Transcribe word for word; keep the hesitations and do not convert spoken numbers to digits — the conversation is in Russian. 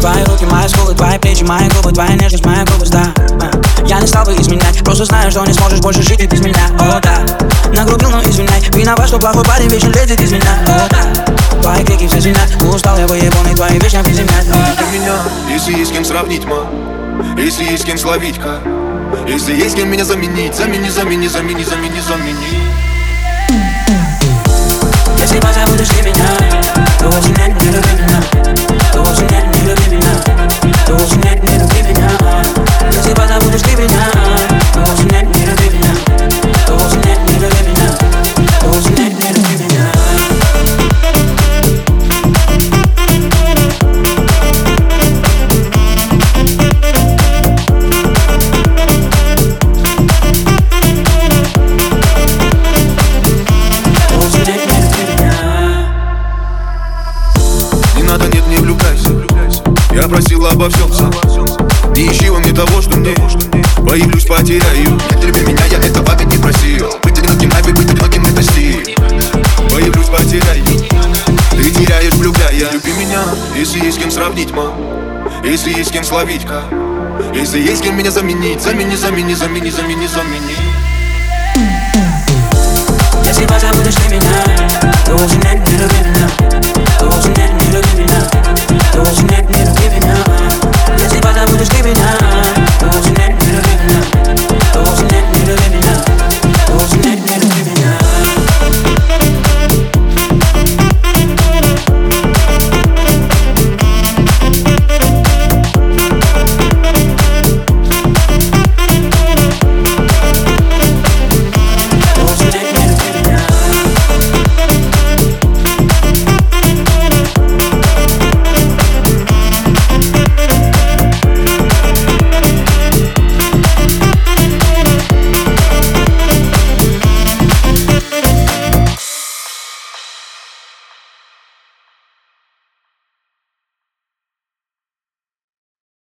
Твои руки, мои скулы, твои плечи, мои губы, твоя нежность, моя грубость, да. Я не стал бы изменять, просто знаю, что не сможешь больше жить и без меня. О, да, нагрубил, но извиняй. Виноват, что плохой парень вечно лезет из меня. О, да, твои крики все звенят. Устал я выебанный, твои вечно приземлять. Ты меня, если есть кем сравнить, ма, если есть кем словить, ка, если есть кем меня заменить, замени, замени, замени, замени, замени. Если позабудешь ты меня, то очень нет, не люби меня. То очень нет, не люби меня. То очень нет, не люби меня. Если позабудешь ты меня, то очень нет, не люби меня. То очень нет, не люби меня. То очень нет, не люби меня. Я просил обо всем сам. Не ищи во мне того, что мне. Появлюсь, потеряю. Нет, люби меня, я этого ведь не просил. Быть одиноким, ай, быть одиноким, это стиль. Появлюсь, потеряю. Ты теряешь, влюбляя. Люби меня, если есть кем сравнить, ма, если есть кем словить, ка, если есть кем меня заменить. Замени, замени, замени, замени, замени. Если позабудешь ты меня, то очень нет, не люби меня.